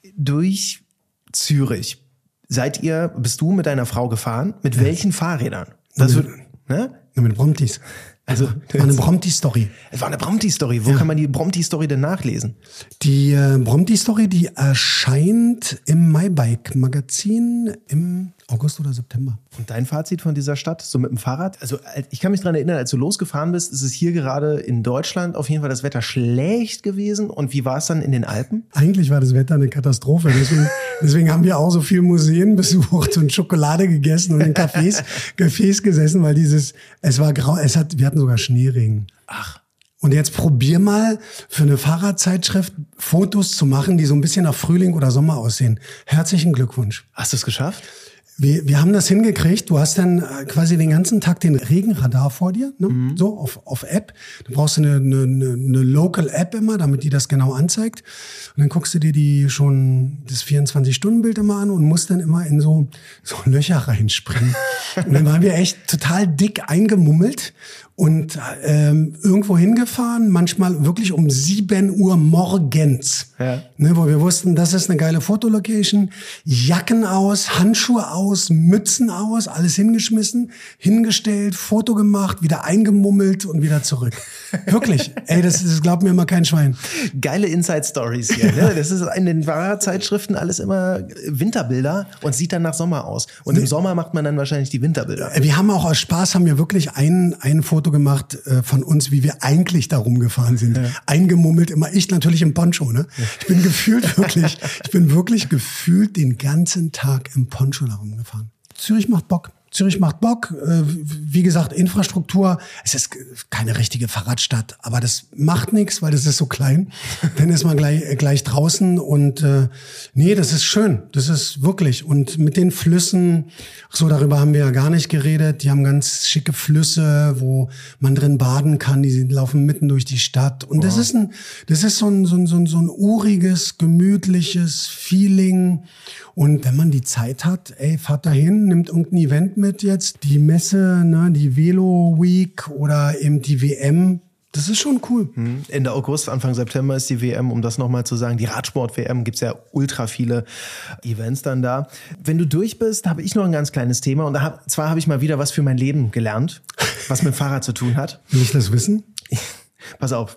Speaker 4: durch Zürich, seid ihr, bist du mit deiner Frau gefahren? Mit ja. welchen Fahrrädern? Das wird, ne?
Speaker 1: Nur mit Bromtis. Also, war eine Bromti-Story.
Speaker 4: Es war eine Bromti-Story. Wo ja. kann man die Bromti-Story denn nachlesen?
Speaker 1: Die äh, Bromti-Story, die erscheint im MyBike-Magazin im August oder September.
Speaker 4: Und dein Fazit von dieser Stadt, so mit dem Fahrrad? Also ich kann mich daran erinnern, als du losgefahren bist, ist es hier gerade in Deutschland auf jeden Fall das Wetter schlecht gewesen. Und wie war es dann in den Alpen?
Speaker 1: Eigentlich war das Wetter eine Katastrophe. Deswegen, deswegen haben wir auch so viel Museen besucht und Schokolade gegessen und in Cafés, Cafés gesessen, weil dieses, es war grau, es hat, wir hatten sogar Schneeregen.
Speaker 4: Ach.
Speaker 1: Und jetzt probier mal für eine Fahrradzeitschrift Fotos zu machen, die so ein bisschen nach Frühling oder Sommer aussehen. Herzlichen Glückwunsch.
Speaker 4: Hast du es geschafft?
Speaker 1: Wir, wir haben das hingekriegt. Du hast dann quasi den ganzen Tag den Regenradar vor dir, ne? Mhm. So auf, auf App. Du brauchst eine, eine, eine Local-App immer, damit die das genau anzeigt. Und dann guckst du dir die schon das vierundzwanzig-Stunden-Bild immer an und musst dann immer in so, so Löcher reinspringen. Und dann waren wir echt total dick eingemummelt und ähm, irgendwo hingefahren, manchmal wirklich um sieben Uhr morgens, ja. ne, wo wir wussten, das ist eine geile Fotolocation, Jacken aus, Handschuhe aus, Mützen aus, alles hingeschmissen, hingestellt, Foto gemacht, wieder eingemummelt und wieder zurück. Wirklich, ey, das, das glaubt mir immer kein Schwein.
Speaker 4: Geile Inside-Stories hier, ne? Das ist in den Fahrradzeitschriften alles immer Winterbilder und sieht dann nach Sommer aus. Und im Sommer macht man dann wahrscheinlich die Winterbilder.
Speaker 1: Wir haben auch aus Spaß, haben wir wirklich ein, ein Foto gemacht äh, von uns, wie wir eigentlich da rumgefahren sind. Ja. Eingemummelt, immer ich natürlich im Poncho, ne? Ich bin gefühlt wirklich, ich bin wirklich gefühlt den ganzen Tag im Poncho da rumgefahren. Zürich macht Bock. Zürich macht Bock. Äh, wie gesagt, Infrastruktur. Es ist keine richtige Fahrradstadt, aber das macht nichts, weil das ist so klein. Dann ist man gleich, gleich draußen und äh, nee, das ist schön. Das ist wirklich. Und mit den Flüssen, ach so, darüber haben wir ja gar nicht geredet. Die haben ganz schicke Flüsse, wo man drin baden kann. Die laufen mitten durch die Stadt. Und das ist ein, das ist so ein, so ein, so ein, so ein uriges, gemütliches Feeling. Und wenn man die Zeit hat, ey, fahrt dahin, nimmt irgendein Event mit jetzt, die Messe, ne, die Velo Week oder eben die W M. Das ist schon cool.
Speaker 4: Ende August, Anfang September ist die W M, um das nochmal zu sagen. Die Radsport-W M, gibt's ja ultra viele Events dann da. Wenn du durch bist, habe ich noch ein ganz kleines Thema. Und da hab, zwar habe ich mal wieder was für mein Leben gelernt, was mit dem Fahrrad zu tun hat.
Speaker 1: Will ich das wissen?
Speaker 4: Pass auf.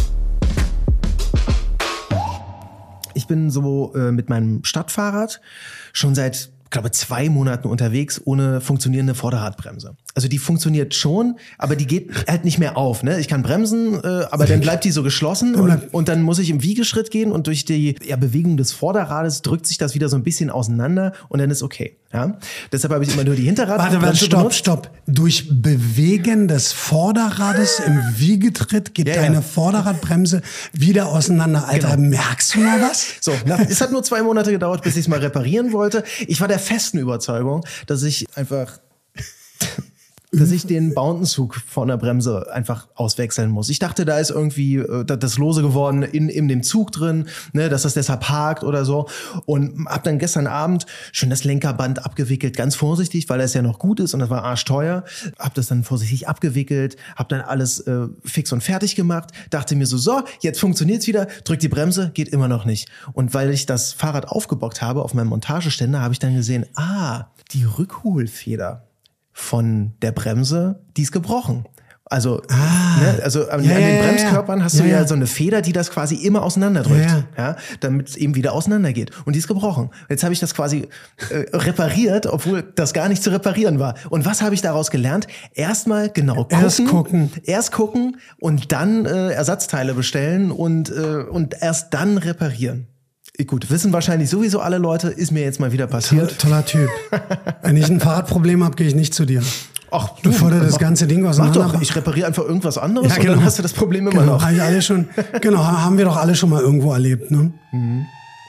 Speaker 4: Ich bin so äh, mit meinem Stadtfahrrad schon seit, glaube zwei Monaten unterwegs ohne funktionierende Vorderradbremse. Also die funktioniert schon, aber die geht halt nicht mehr auf. Ne? Ich kann bremsen, äh, aber dann bleibt die so geschlossen und, und dann muss ich im Wiegeschritt gehen und durch die ja, Bewegung des Vorderrades drückt sich das wieder so ein bisschen auseinander und dann ist okay. Ja? Deshalb habe ich immer nur die Hinterradbremse
Speaker 1: Warte, warte, stopp,
Speaker 4: benutzt.
Speaker 1: stopp. Durch Bewegen des Vorderrades im Wiegetritt geht ja, deine ja. Vorderradbremse wieder auseinander. Alter, genau. Merkst du noch was?
Speaker 4: So, na, es hat nur zwei Monate gedauert, bis ich es mal reparieren wollte. Ich war der festen Überzeugung, dass ich einfach dass ich den Bowdenzug von der Bremse einfach auswechseln muss. Ich dachte, da ist irgendwie äh, das lose geworden in, in dem Zug drin, ne, dass das deshalb hakt oder so. Und hab dann gestern Abend schön das Lenkerband abgewickelt, ganz vorsichtig, weil das ja noch gut ist und das war arschteuer. Hab das dann vorsichtig abgewickelt, hab dann alles äh, fix und fertig gemacht. Dachte mir so, so, jetzt funktioniert's wieder, drück die Bremse, geht immer noch nicht. Und weil ich das Fahrrad aufgebockt habe auf meinem Montageständer, habe ich dann gesehen, ah, die Rückholfeder von der Bremse, die ist gebrochen. Also, ah, ne, also an, ja, an den Bremskörpern ja, hast du ja, ja so eine Feder, die das quasi immer auseinanderdrückt, ja, ja. ja, damit es eben wieder auseinandergeht. Und die ist gebrochen. Jetzt habe ich das quasi äh, repariert, obwohl das gar nicht zu reparieren war. Und was habe ich daraus gelernt? Erstmal genau gucken,
Speaker 1: erst gucken,
Speaker 4: erst gucken und dann äh, Ersatzteile bestellen und äh, und erst dann reparieren. Gut, wissen wahrscheinlich sowieso alle Leute, ist mir jetzt mal wieder passiert.
Speaker 1: Toller, toller Typ. Wenn ich ein Fahrradproblem habe, gehe ich nicht zu dir.
Speaker 4: Ach,
Speaker 1: du, bevor du das ganze Ding auseinander...
Speaker 4: Mach doch, ich repariere einfach irgendwas anderes
Speaker 1: ja, genau.
Speaker 4: und dann hast du das Problem immer
Speaker 1: genau,
Speaker 4: noch.
Speaker 1: Haben wir alle schon, genau, haben wir doch alle schon mal irgendwo erlebt, ne?
Speaker 4: Mhm.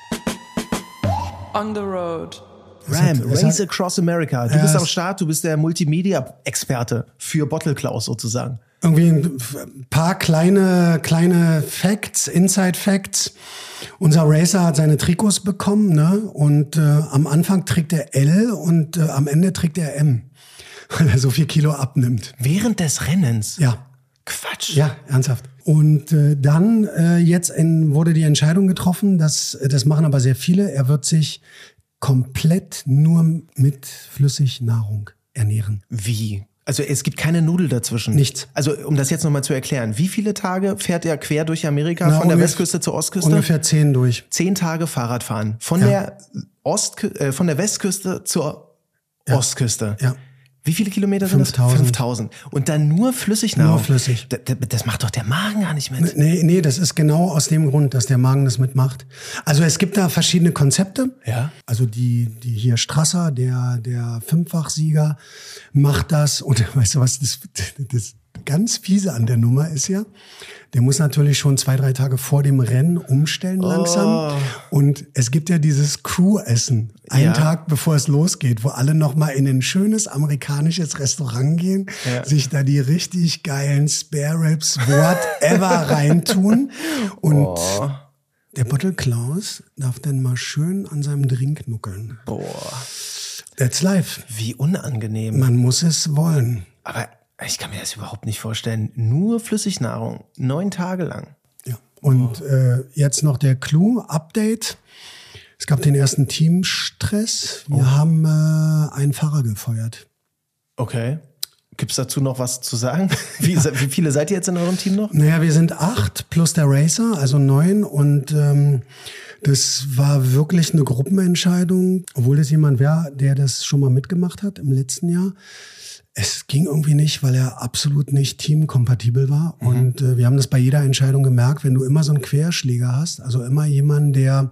Speaker 3: On the road.
Speaker 4: Ram, Race Across America. Du ja, bist am Start, du bist der Multimedia-Experte für Bottle Klaus sozusagen.
Speaker 1: Irgendwie ein paar kleine, kleine Facts, Inside-Facts. Unser Racer hat seine Trikots bekommen, ne? Und äh, am Anfang trägt er L und äh, am Ende trägt er M, weil er so viel Kilo abnimmt.
Speaker 4: Während des Rennens?
Speaker 1: Ja.
Speaker 4: Quatsch.
Speaker 1: Ja, ernsthaft. Und äh, dann äh, jetzt in, wurde die Entscheidung getroffen, dass, das machen aber sehr viele, er wird sich komplett nur mit Flüssignahrung ernähren.
Speaker 4: Wie? Also es gibt keine Nudel dazwischen?
Speaker 1: Nichts.
Speaker 4: Also um das jetzt nochmal zu erklären, wie viele Tage fährt er quer durch Amerika,
Speaker 1: Na,
Speaker 4: von der
Speaker 1: ungef-
Speaker 4: Westküste zur Ostküste?
Speaker 1: Ungefähr zehn durch.
Speaker 4: Zehn Tage Fahrradfahren. Von
Speaker 1: ja.
Speaker 4: der Ost, äh, von der Westküste zur
Speaker 1: ja.
Speaker 4: Ostküste.
Speaker 1: Ja.
Speaker 4: Wie viele Kilometer sind
Speaker 1: fünftausend.
Speaker 4: das? fünftausend. Und dann nur Flüssignahrung.
Speaker 1: Nur flüssig.
Speaker 4: Das, das macht doch der Magen gar nicht mit.
Speaker 1: Nee, nee, das ist genau aus dem Grund, dass der Magen das mitmacht. Also es gibt da verschiedene Konzepte.
Speaker 4: Ja.
Speaker 1: Also die, die hier Strasser, der, der Fünffachsieger, macht das. Und weißt du was, das, das ganz fiese an der Nummer ist ja, der muss natürlich schon zwei, drei Tage vor dem Rennen umstellen langsam.
Speaker 4: Oh.
Speaker 1: Und es gibt ja dieses Crew-Essen, einen
Speaker 4: ja.
Speaker 1: Tag bevor es losgeht, wo alle nochmal in ein schönes amerikanisches Restaurant gehen,
Speaker 4: ja.
Speaker 1: sich da die richtig geilen Spare Ribs, whatever reintun. Und
Speaker 4: oh.
Speaker 1: der Bottle Klaus darf dann mal schön an seinem Drink nuckeln.
Speaker 4: Boah.
Speaker 1: That's life.
Speaker 4: Wie unangenehm.
Speaker 1: Man muss es wollen.
Speaker 4: Aber ich kann mir das überhaupt nicht vorstellen. Nur Flüssignahrung, neun Tage lang.
Speaker 1: Ja. Und oh. äh, jetzt noch der Clou-Update. Es gab den ersten Teamstress. Wir oh. haben äh, einen Fahrer gefeuert.
Speaker 4: Okay. Gibt's dazu noch was zu sagen? Wie, ja. wie viele seid ihr jetzt in eurem Team noch?
Speaker 1: Naja, wir sind acht plus der Racer, also neun. Und ähm, das war wirklich eine Gruppenentscheidung, obwohl das jemand wäre, der das schon mal mitgemacht hat im letzten Jahr. Es ging irgendwie nicht, weil er absolut nicht teamkompatibel war. Mhm. Und äh, wir haben das bei jeder Entscheidung gemerkt, wenn du immer so einen Querschläger hast, also immer jemanden, der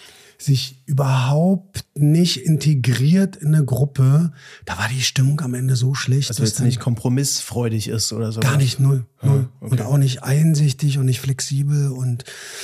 Speaker 1: sich überhaupt nicht integriert in eine Gruppe, da war die Stimmung am Ende so schlecht.
Speaker 4: Also jetzt nicht kompromissfreudig ist oder so?
Speaker 1: Gar nicht, null. null.
Speaker 4: Ja, okay.
Speaker 1: Und auch nicht einsichtig und nicht flexibel. Und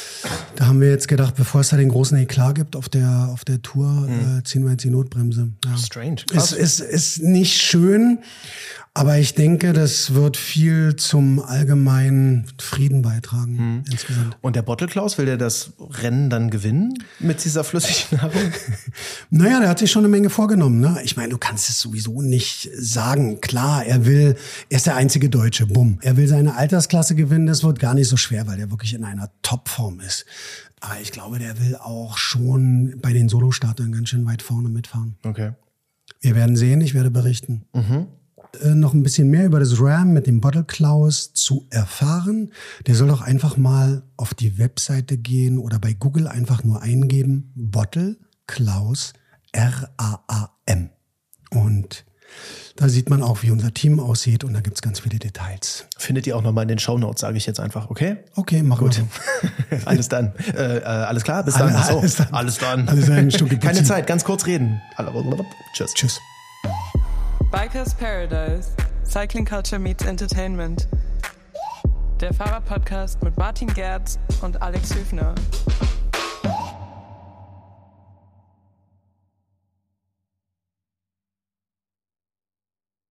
Speaker 1: da haben wir jetzt gedacht, bevor es da den großen Eklat gibt auf der, auf der Tour, mhm. äh, ziehen wir jetzt die Notbremse. Ja.
Speaker 4: Strange. Krass.
Speaker 1: Es ist, ist nicht schön, aber ich denke, das wird viel zum allgemeinen Frieden beitragen mhm. insgesamt.
Speaker 4: Und der Bottle Klaus, will der das Rennen dann gewinnen mit dieser Flüssignahrung?
Speaker 1: Naja, der hat sich schon eine Menge vorgenommen. Ne? Ich meine, du kannst es sowieso nicht sagen. Klar, er will, er ist der einzige Deutsche, bumm. Er will seine Altersklasse gewinnen, das wird gar nicht so schwer, weil er wirklich in einer Topform ist. Aber ich glaube, der will auch schon bei den Solostartern ganz schön weit vorne mitfahren.
Speaker 4: Okay.
Speaker 1: Wir werden sehen, ich werde berichten.
Speaker 4: Mhm.
Speaker 1: Äh, noch ein bisschen mehr über das Ram mit dem Bottle Klaus zu erfahren. Der soll doch einfach mal auf die Webseite gehen oder bei Google einfach nur eingeben, Bottle Klaus, R A A M. Und da sieht man auch, wie unser Team aussieht und da gibt's ganz viele Details.
Speaker 4: Findet ihr auch nochmal in den Shownotes, sage ich jetzt einfach, okay?
Speaker 1: Okay, mach gut.
Speaker 4: alles dann. Äh, äh, alles klar? Bis dann.
Speaker 1: Alle, alles
Speaker 4: so,
Speaker 1: dann.
Speaker 4: Alles dann.
Speaker 1: Alles dann.
Speaker 4: Keine Zeit, ganz kurz reden. Tschüss.
Speaker 1: Tschüss.
Speaker 3: Bikers Paradise. Cycling Culture meets Entertainment. Der Fahrerpodcast mit Martin Gerz und Alex Hüfner.